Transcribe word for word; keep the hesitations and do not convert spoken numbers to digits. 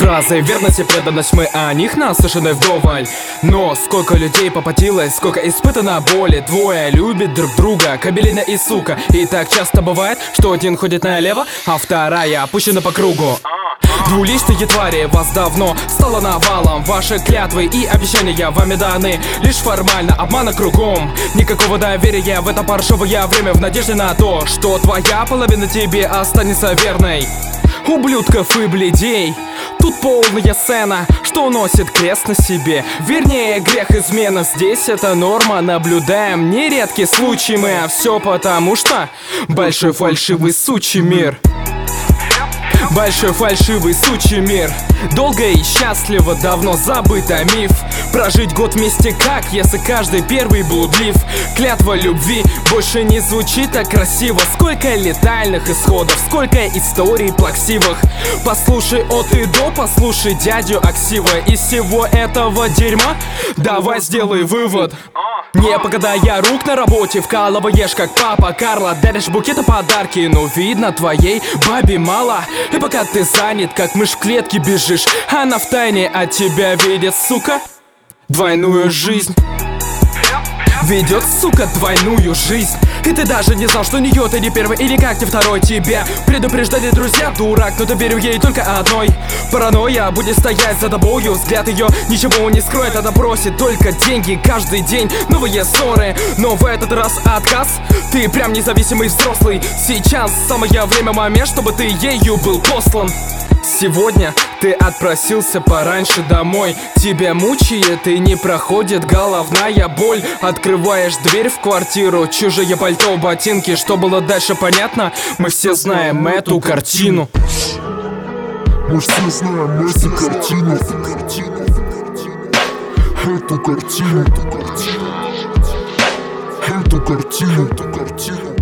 Фразы верность и преданность, мы о них наслышаны вдоволь. Но сколько людей попотелось, сколько испытано боли. Двое любят друг друга, кабелина и сука. И так часто бывает, что один ходит налево, а вторая опущена по кругу. Двуличные твари, вас давно стало навалом. Ваши клятвы и обещания вами даны лишь формально, обмана кругом. Никакого доверия в это паршивое время, в надежде на то, что твоя половина тебе останется верной. Ублюдков и бледей, тут полная сцена, что носит крест на себе. Вернее, грех измена, здесь это норма. Наблюдаем нередкий случай мы, а все потому что большой фальшивый сучий мир. Большой фальшивый сучий мир. Долго и счастливо, давно забыто миф. Прожить год вместе как, если каждый первый блудлив. Клятва любви больше не звучит так красиво. Сколько летальных исходов, сколько историй плаксивых. Послушай от и до, послушай дядю Аксива. Из всего этого дерьма давай сделай вывод. Не покладая рук на работе, вкалываешь как папа Карло. Даришь букеты подарки, но видно твоей бабе мало. И пока ты занят, как мышь в клетке бежишь, она втайне от тебя видит, сука, двойную жизнь. Ведет, сука, двойную жизнь. И ты даже не знал, что у нее ты не первый или как ты второй. Тебя предупреждали друзья, дурак, но ты верил ей только одной. Паранойя будет стоять за тобою, взгляд ее ничего не скроет. Она просит только деньги, каждый день новые ссоры. Но в этот раз отказ, ты прям независимый взрослый. Сейчас самое время, момент, чтобы ты ею был послан. Сегодня ты отпросился пораньше домой. Тебя мучает и не проходит головная боль. Открываешь дверь в квартиру, чужие пальто, ботинки. Что было дальше, понятно? Мы все знаем эту картину. Мы все знаем эту картину. Эту картину. Эту картину.